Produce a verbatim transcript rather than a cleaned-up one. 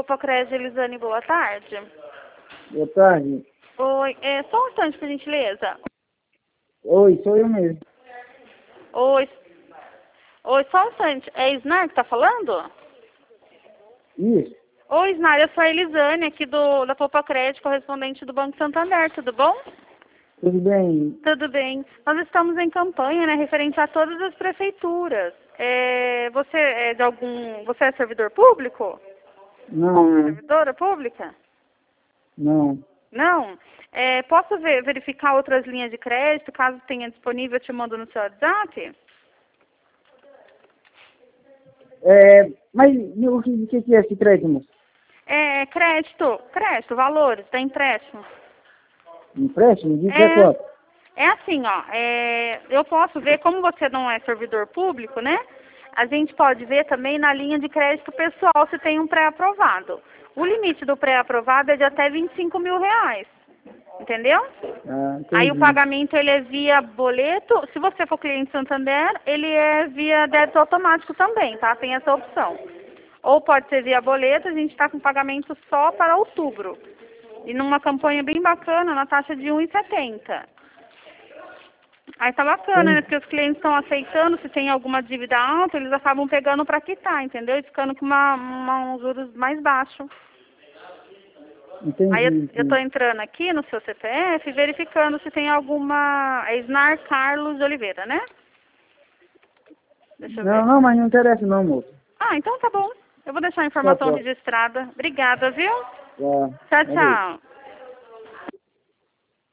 Poupa Crédito, Elisane, boa tarde. Boa tarde. Oi, é, só um instante, por gentileza. Oi, sou eu mesmo. Oi, oi, só um instante. É Isnar que tá falando? Isso. Oi, Isnar, eu sou a Elisane, aqui do, da Poupa Crédito, correspondente do Banco Santander, tudo bom? Tudo bem? Tudo bem. Nós estamos em campanha, né, referente a todas as prefeituras. É, você é de algum... Você é servidor público? Não, Servidora pública? não. Não? É, posso ver, verificar outras linhas de crédito, caso tenha disponível, eu te mando no seu WhatsApp? É, mas o que, o que é esse crédito, moço? É, crédito, crédito, valores, da empréstimo. Empréstimo? De que é É, quanto? é assim, ó, é, eu posso ver, como você não é servidor público, né? A gente pode ver também na linha de crédito pessoal se tem um pré-aprovado. O limite do pré-aprovado é de até vinte e cinco mil reais, entendeu? Ah, Aí o entendi. pagamento ele é via boleto, se você for cliente Santander, ele é via débito automático também, tá? Tem essa opção. Ou pode ser via boleto, a gente está com pagamento só para outubro. E numa campanha bem bacana, na taxa de um e setenta. Aí tá bacana, né? Entendi. Porque os clientes estão aceitando, se tem alguma dívida alta, eles acabam pegando para quitar, entendeu? E ficando com uma, uma, uns juros mais baixos. Aí eu, Entendi, eu tô sim. entrando aqui no seu C P F, verificando se tem alguma... É Isnar Carlos de Oliveira, né? Deixa eu Não, ver. não, mas não interessa não, moço. Ah, então tá bom. Eu vou deixar a Só informação posso. registrada. Obrigada, viu? Tá. Tchau, Valeu. tchau.